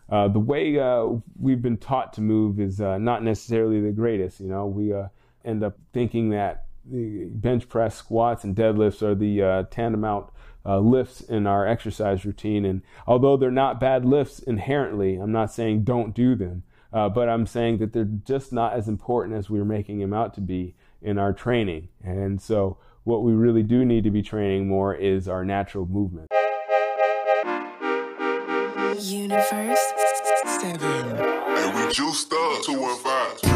the way we've been taught to move is not necessarily the greatest. We end up thinking that the bench press, squats, and deadlifts are the tantamount lifts in our exercise routine. And although they're not bad lifts inherently, I'm not saying don't do them, but I'm saying that they're just not as important as we're making them out to be in our training. And so what we really do need to be training more is our natural movement. Universe 7. And we juiced up 215.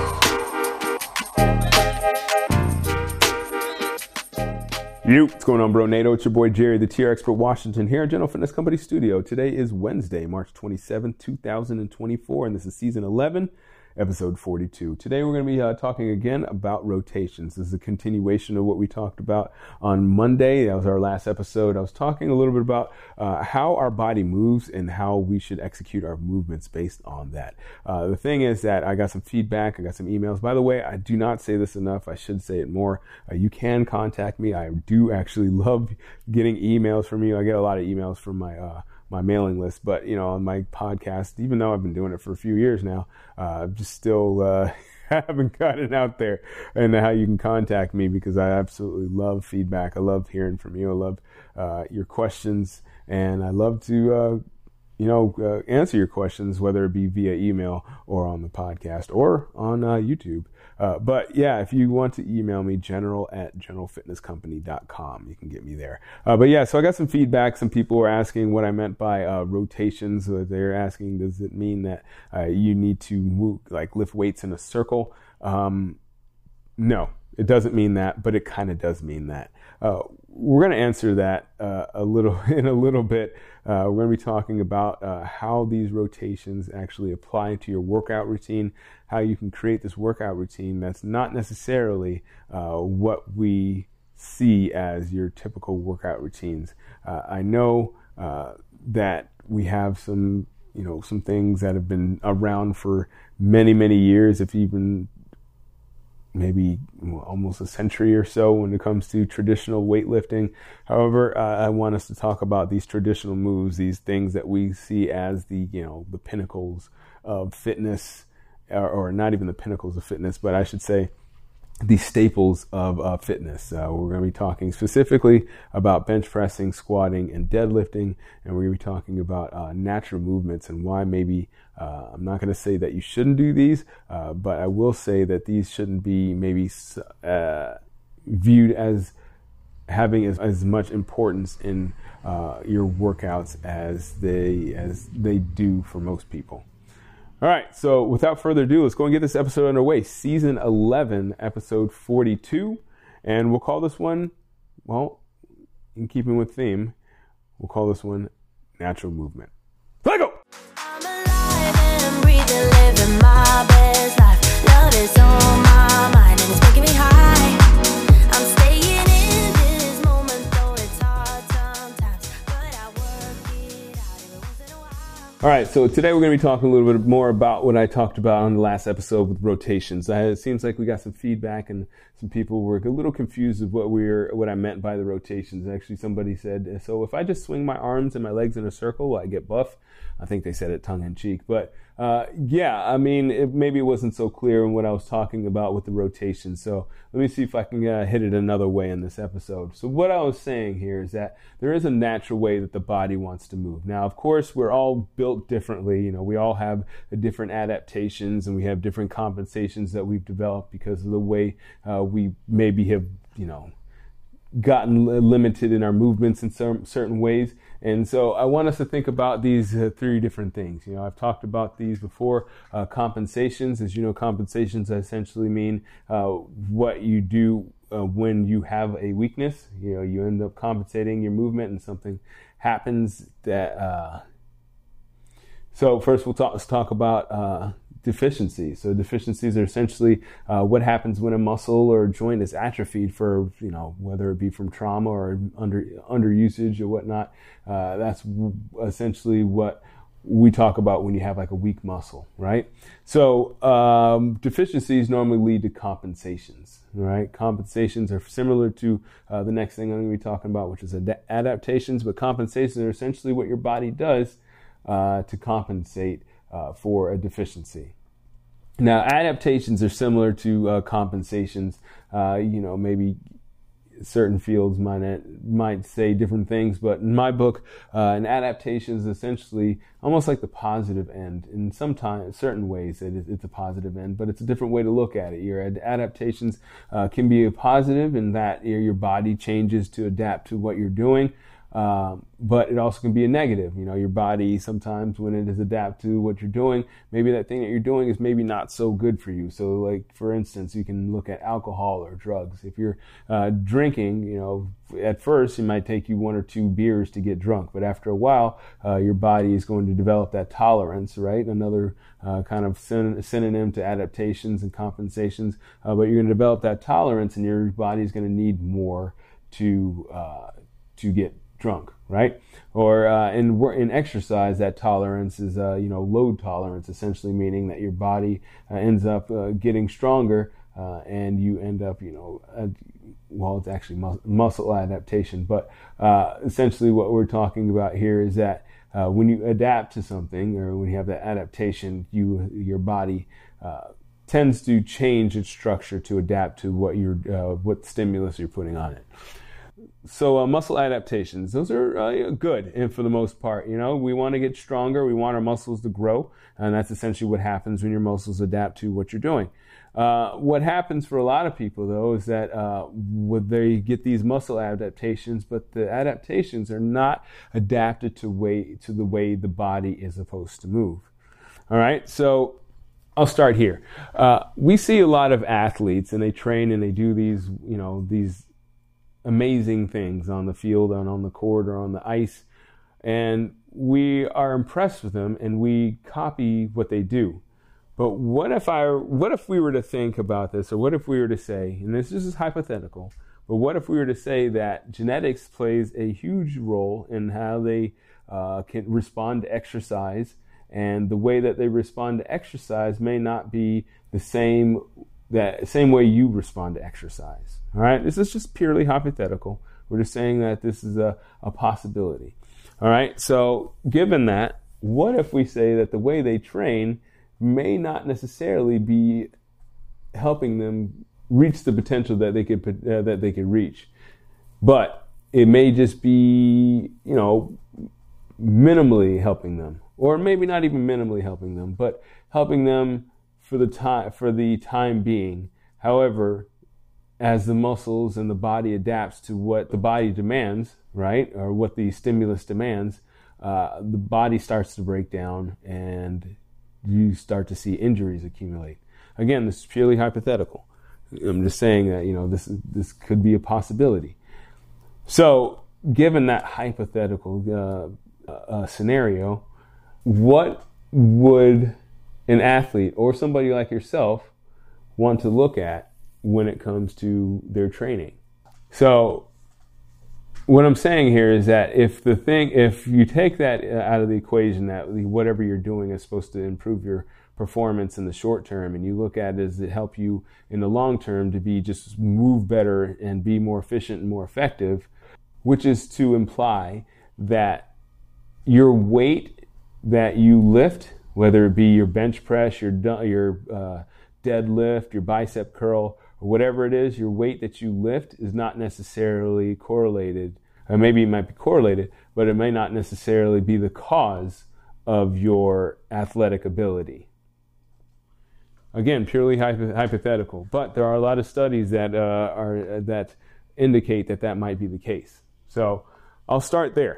What's going on, bro? NATO, it's your boy Jerry, the TR Expert Washington, here at General Fitness Company Studio. Today is Wednesday, March 27th, 2024, and this is season 11, episode 42. Today we're going to be talking again about rotations. This is a continuation of what we talked about on Monday. That was our last episode. I was talking a little bit about how our body moves and how we should execute our movements based on that. The thing is that I got some feedback. I got some emails. By the way, I do not say this enough. I should say it more. You can contact me. I do actually love getting emails from you. I get a lot of emails from my mailing list, but on my podcast, even though I've been doing it for a few years now, just still haven't got it out there and how you can contact me, because I absolutely love feedback. I love hearing from you. I love your questions, and I love to answer your questions, whether it be via email or on the podcast or on YouTube. But yeah, if you want to email me, general@generalfitnesscompany.com, you can get me there. But yeah, so I got some feedback. Some people were asking what I meant by rotations. They're asking, does it mean that you need to move, like lift weights in a circle? No, it doesn't mean that, but it kind of does mean that. We're going to answer that in a little bit. We're going to be talking about how these rotations actually apply to your workout routine, how you can create this workout routine that's not necessarily what we see as your typical workout routines. I know that we have some things that have been around for many, many years, if even maybe almost a century or so when it comes to traditional weightlifting. However, I want us to talk about these traditional moves, these things that we see as the pinnacles of fitness, or not even the pinnacles of fitness, but I should say the staples of fitness. We're going to be talking specifically about bench pressing, squatting, and deadlifting, and we're going to be talking about natural movements and why maybe I'm not going to say that you shouldn't do these, but I will say that these shouldn't be maybe viewed as having as much importance in your workouts as they do for most people. All right, so without further ado, let's go and get this episode underway. Season 11, episode 42, and we'll call this one, well, in keeping with theme, we'll call this one Natural Movement. Let go! I'm alive and breathing, living my best life. Love is on my mind and it's making me high. I'm staying in this moment, though it's hard sometimes, but I work it out every once in a while. All right, so today we're going to be talking a little bit more about what I talked about on the last episode with rotations. It seems like we got some feedback and some people were a little confused of what I meant by the rotations. Actually, somebody said, so if I just swing my arms and my legs in a circle, will I get buff? I think they said it tongue in cheek, but yeah, I mean, maybe it wasn't so clear in what I was talking about with the rotation. So let me see if I can hit it another way in this episode. So what I was saying here is that there is a natural way that the body wants to move. Now, of course, we're all built differently. We all have different adaptations and we have different compensations that we've developed because of the way we maybe have, gotten limited in our movements in certain ways. And so I want us to think about these three different things. I've talked about these before. Compensations, as you know, compensations essentially mean what you do when you have a weakness. You end up compensating your movement and something happens that... So first let's talk about deficiencies. So deficiencies are essentially what happens when a muscle or joint is atrophied for, whether it be from trauma or under usage or whatnot. That's essentially what we talk about when you have like a weak muscle, right? So deficiencies normally lead to compensations, right? Compensations are similar to the next thing I'm going to be talking about, which is adaptations, but compensations are essentially what your body does to compensate for a deficiency. Now, adaptations are similar to compensations. Maybe certain fields might say different things, but in my book, an adaptation is essentially almost like the positive end. In sometimes certain ways, it's a positive end, but it's a different way to look at it. Your adaptations can be a positive in that your body changes to adapt to what you're doing. But it also can be a negative. Your body sometimes, when it is adapt to what you're doing, maybe that thing that you're doing is maybe not so good for you. So, like, for instance, you can look at alcohol or drugs. If you're drinking, at first it might take you 1 or 2 beers to get drunk, but after a while, your body is going to develop that tolerance, right? Another kind of synonym to adaptations and compensations. But you're going to develop that tolerance, and your body is going to need more to get drunk, right? Or in exercise, that tolerance is load tolerance, essentially meaning that your body ends up getting stronger, and you end up it's actually muscle adaptation, but essentially what we're talking about here is that when you adapt to something, or when you have that adaptation, your body tends to change its structure to adapt to what stimulus you're putting on it. So muscle adaptations, those are good, and for the most part, we want to get stronger. We want our muscles to grow, and that's essentially what happens when your muscles adapt to what you're doing. What happens for a lot of people, though, is that they get these muscle adaptations, but the adaptations are not adapted to the way the body is supposed to move. All right, so I'll start here. We see a lot of athletes, and they train and they do these amazing things on the field and on the court or on the ice, and we are impressed with them and we copy what they do. But what if we were to think about this, or what if we were to say, and this is hypothetical, but what if we were to say that genetics plays a huge role in how they can respond to exercise, and the way that they respond to exercise may not be the same way you respond to exercise. All right, this is just purely hypothetical. We're just saying that this is a possibility. All right, so given that, what if we say that the way they train may not necessarily be helping them reach the potential that they could reach, but it may just be minimally helping them, or maybe not even minimally helping them, but helping them for the time being. However, as the muscles and the body adapts to what the body demands, right, or what the stimulus demands, the body starts to break down, and you start to see injuries accumulate. Again, this is purely hypothetical. I'm just saying that this could be a possibility. So, given that hypothetical scenario, what would an athlete or somebody like yourself want to look at when it comes to their training? So what I'm saying here is that if you take that out of the equation, that whatever you're doing is supposed to improve your performance in the short term, and you look at it as it help you in the long term to be just move better and be more efficient and more effective, which is to imply that your weight that you lift, whether it be your bench press, your deadlift, your bicep curl, or whatever it is, your weight that you lift is not necessarily correlated, or maybe it might be correlated, but it may not necessarily be the cause of your athletic ability. Again, purely hypothetical, but there are a lot of studies that indicate that might be the case. So I'll start there.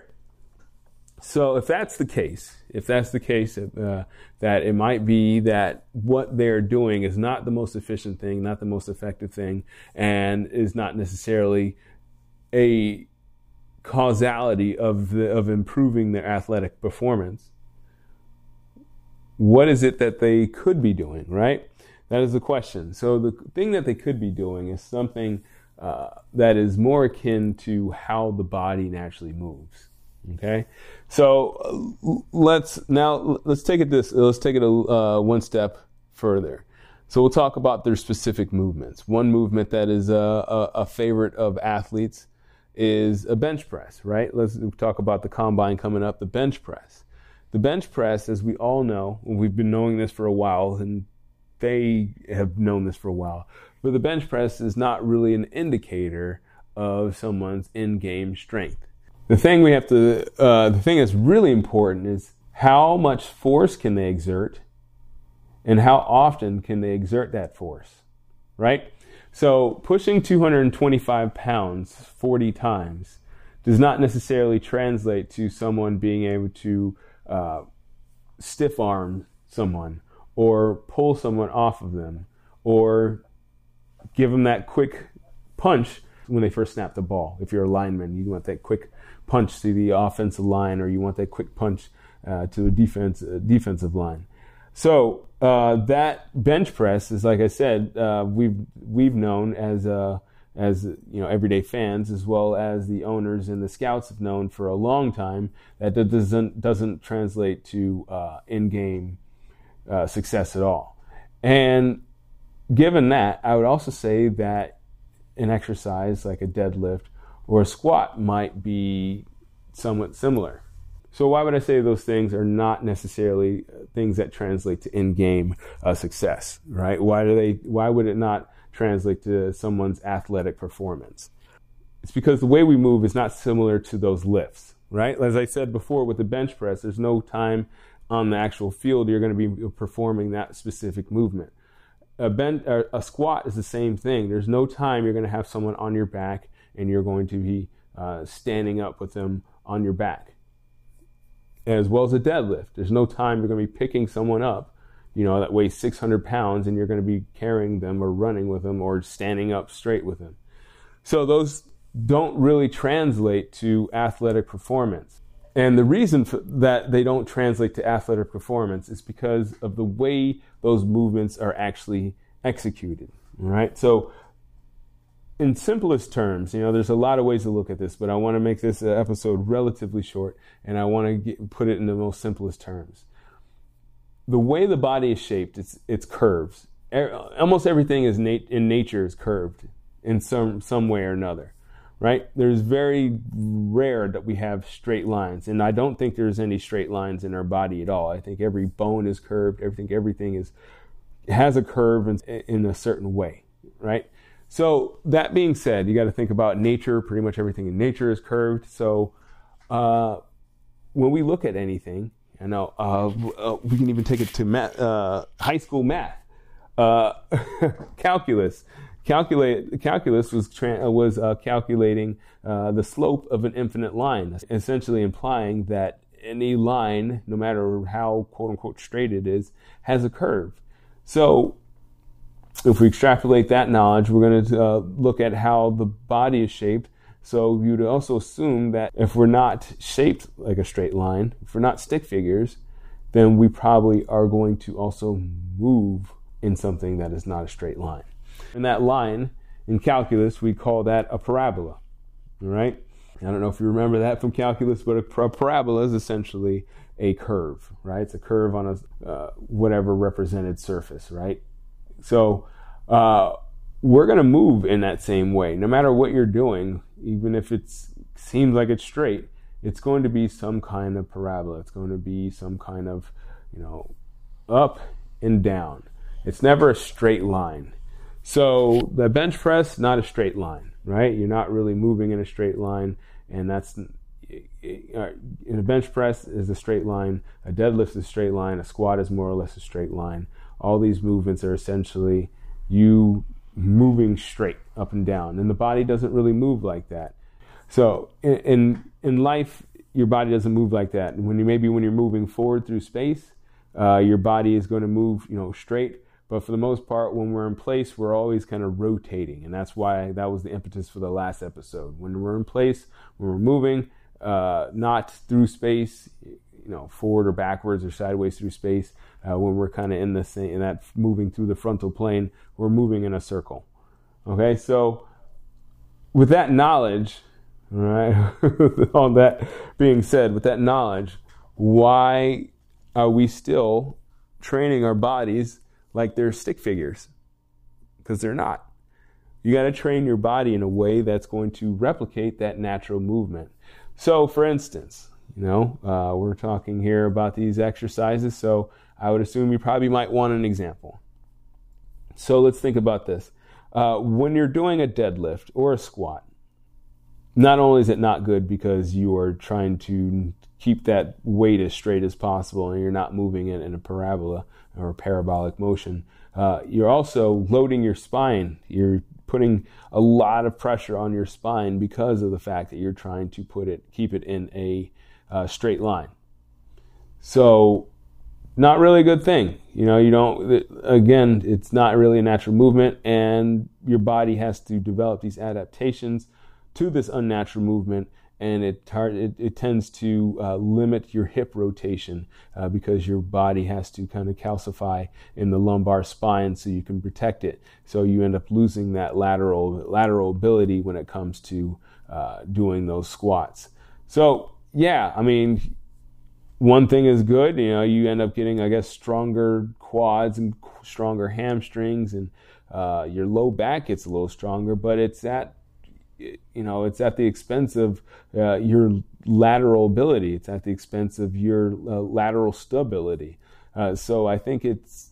So if that's the case, that it might be that what they're doing is not the most efficient thing, not the most effective thing, and is not necessarily a causality of improving their athletic performance, what is it that they could be doing, right? That is the question. So the thing that they could be doing is something that is more akin to how the body naturally moves. Okay, so let's take it one step further. So we'll talk about their specific movements. One movement that is a favorite of athletes is a bench press, right? Let's talk about the combine coming up, the bench press. The bench press, as we all know, and we've been knowing this for a while, and they have known this for a while, but the bench press is not really an indicator of someone's in-game strength. The thing that's really important is how much force can they exert, and how often can they exert that force, right? So pushing 225 pounds 40 times does not necessarily translate to someone being able to stiff arm someone or pull someone off of them or give them that quick punch when they first snap the ball. If you're a lineman, you want that quick punch to the offensive line, or you want that quick punch to the defensive line. So that bench press is, like I said, we've known as everyday fans, as well as the owners and the scouts have known for a long time, that doesn't translate to in-game success at all. And given that, I would also say that an exercise like a deadlift or a squat might be somewhat similar. So why would I say those things are not necessarily things that translate to in-game success, right? Why would it not translate to someone's athletic performance? It's because the way we move is not similar to those lifts, right? As I said before, with the bench press, there's no time on the actual field you're going to be performing that specific movement. A squat is the same thing. There's no time you're going to have someone on your back and you're going to be standing up with them on your back. As well as a deadlift, there's no time you're going to be picking someone up, that weighs 600 pounds, and you're going to be carrying them or running with them or standing up straight with them. So those don't really translate to athletic performance. And the reason that they don't translate to athletic performance is because of the way those movements are actually executed, right? So in simplest terms, there's a lot of ways to look at this, but I want to make this episode relatively short, and I want to put it in the most simplest terms. The way the body is shaped, it's curves. Almost everything in nature is curved in some way or another, right? There's very rare that we have straight lines, and I don't think there's any straight lines in our body at all. I think every bone is curved. Everything has a curve in a certain way, right? So that being said, you got to think about nature. Pretty much everything in nature is curved. So when we look at anything, we can even take it to high school math, calculus. Calculus was calculating the slope of an infinite line, essentially implying that any line, no matter how quote unquote straight it is, has a curve. So if we extrapolate that knowledge, we're going to look at how the body is shaped. So you'd also assume that if we're not shaped like a straight line, if we're not stick figures, then we probably are going to also move in something that is not a straight line. And that line, in calculus, we call that a parabola, all right? I don't know if you remember that from calculus, but a parabola is essentially a curve, right? It's a curve on a whatever represented surface, right? So we're going to move in that same way. No matter what you're doing, even if it seems like it's straight, it's going to be some kind of parabola. It's going to be some kind of, up and down. It's never a straight line. So the bench press, not a straight line, right? You're not really moving in a straight line, and in a bench press is a straight line, a deadlift is a straight line, a squat is more or less a straight line. All these movements are essentially you moving straight up and down, and the body doesn't really move like that. So in life, your body doesn't move like that. When you're moving forward through space, your body is going to move, straight. But for the most part, when we're in place, we're always kind of rotating, and that's why that was the impetus for the last episode. When we're in place, when we're moving, not through space, forward or backwards or sideways through space. When we're kind of in that moving through the frontal plane, we're moving in a circle. Okay, so with that knowledge, all right, all that being said, with that knowledge, why are we still training our bodies like they're stick figures? Because they're not. You got to train your body in a way that's going to replicate that natural movement. So, for instance, We're talking here about these exercises, so I would assume you probably might want an example. So let's think about this. When you're doing a deadlift or a squat, not only is it not good because you are trying to keep that weight as straight as possible and you're not moving it in a parabola or a parabolic motion, you're also loading your spine. You're putting a lot of pressure on your spine because of the fact that you're trying to keep it in a straight line. So not really a good thing. Again, it's not really a natural movement, and your body has to develop these adaptations to this unnatural movement, and it tends to limit your hip rotation because your body has to kind of calcify in the lumbar spine so you can protect it. So you end up losing that lateral ability when it comes to doing those squats. So yeah, I mean, one thing is good, you end up getting, I guess, stronger quads and stronger hamstrings, and your low back gets a little stronger, but it's at the expense of your lateral ability. It's at the expense of your lateral stability. So I think it's,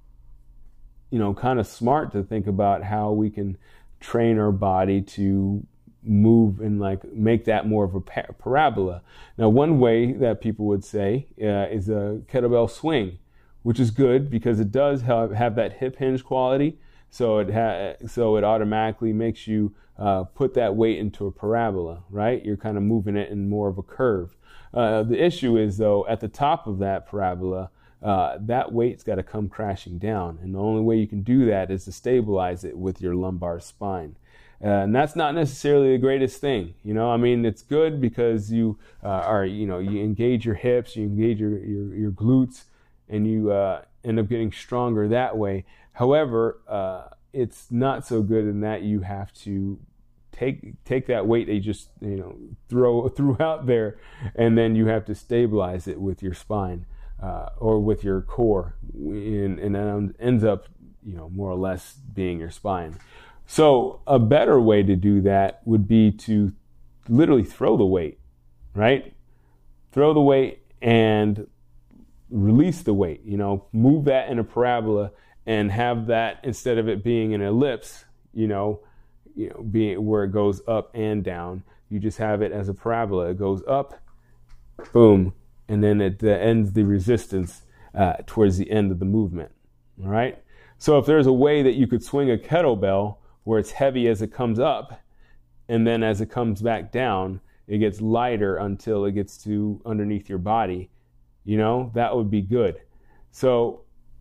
kind of smart to think about how we can train our body to move and make that more of a parabola. Now, one way that people would say is a kettlebell swing, which is good because it does have that hip hinge quality. So it automatically makes you put that weight into a parabola, right? You're kind of moving it in more of a curve. The issue is, though, at the top of that parabola, that weight's got to come crashing down. And the only way you can do that is to stabilize it with your lumbar spine. And that's not necessarily the greatest thing. It's good because you you engage your hips, you engage your glutes, and you end up getting stronger that way. However, it's not so good in that you have to take that weight that you just threw out there, and then you have to stabilize it with your spine or with your core, and that ends up more or less being your spine. So a better way to do that would be to literally throw the weight, right? Throw the weight and release the weight, move that in a parabola and have that, instead of it being an ellipse, being where it goes up and down, you just have it as a parabola. It goes up, boom, and then it ends the resistance towards the end of the movement, all right? So if there's a way that you could swing a kettlebell where it's heavy as it comes up, and then as it comes back down, it gets lighter until it gets to underneath your body, that would be good. So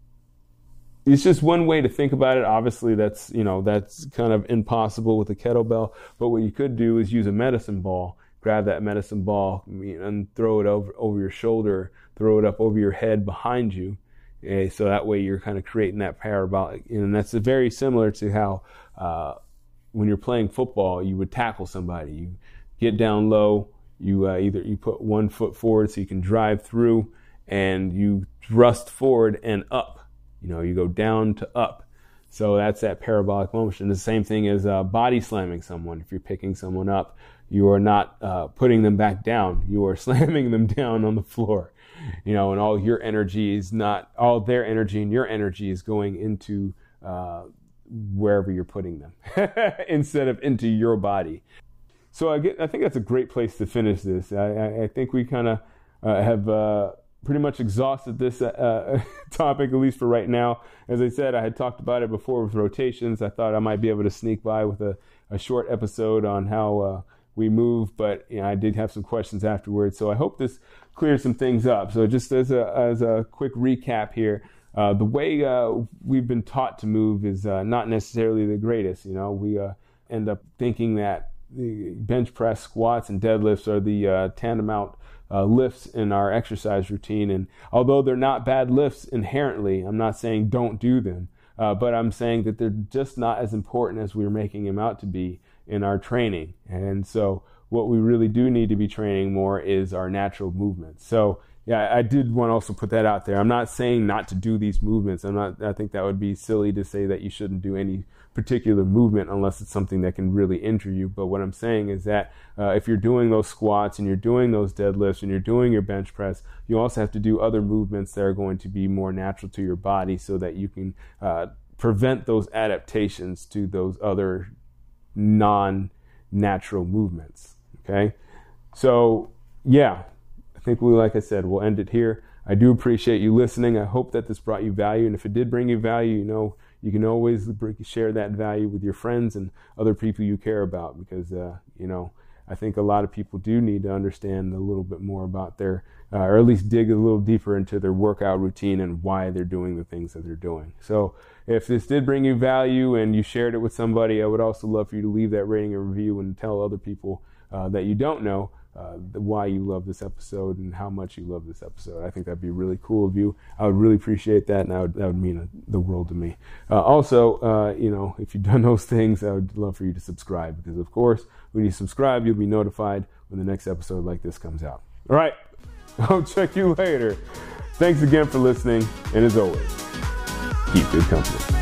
it's just one way to think about it. Obviously, that's kind of impossible with a kettlebell, but what you could do is use a medicine ball, grab that medicine ball and throw it over your shoulder, throw it up over your head behind you. So that way you're kind of creating that parabolic, and that's very similar to how when you're playing football, you would tackle somebody. You get down low, you put one foot forward so you can drive through, and you thrust forward and up. You go down to up. So that's that parabolic motion. The same thing as body slamming someone. If you're picking someone up, you are not putting them back down. You are slamming them down on the floor. And all your energy is not, all their energy and your energy is going into wherever you're putting them instead of into your body. So I think that's a great place to finish this. I think we kind of have pretty much exhausted this topic, at least for right now. As I said, I had talked about it before with rotations. I thought I might be able to sneak by with a short episode on how we move, but I did have some questions afterwards. So I hope this clears some things up. So just as a quick recap here, the way we've been taught to move is not necessarily the greatest. We end up thinking that the bench press, squats, and deadlifts are the tantamount lifts in our exercise routine. And although they're not bad lifts inherently, I'm not saying don't do them, but I'm saying that they're just not as important as we're making them out to be in our training. And so what we really do need to be training more is our natural movements. So yeah, I did want to also put that out there. I'm not saying not to do these movements. I think that would be silly to say that you shouldn't do any particular movement unless it's something that can really injure you. But what I'm saying is that if you're doing those squats and you're doing those deadlifts and you're doing your bench press, you also have to do other movements that are going to be more natural to your body so that you can prevent those adaptations to those other non-natural movements. Okay? So, yeah. I think like I said, we'll end it here. I do appreciate you listening. I hope that this brought you value. And if it did bring you value, you can always share that value with your friends and other people you care about, because, I think a lot of people do need to understand a little bit more about their, or at least dig a little deeper into their workout routine and why they're doing the things that they're doing. So if this did bring you value and you shared it with somebody, I would also love for you to leave that rating and review and tell other people that you don't know why you love this episode and how much you love this episode. I think that'd be really cool of you. I would really appreciate that, and that would mean the world to me. Also, if you've done those things, I would love for you to subscribe, because, of course, when you subscribe, you'll be notified when the next episode like this comes out. All right, I'll check you later. Thanks again for listening, and as always, keep good company.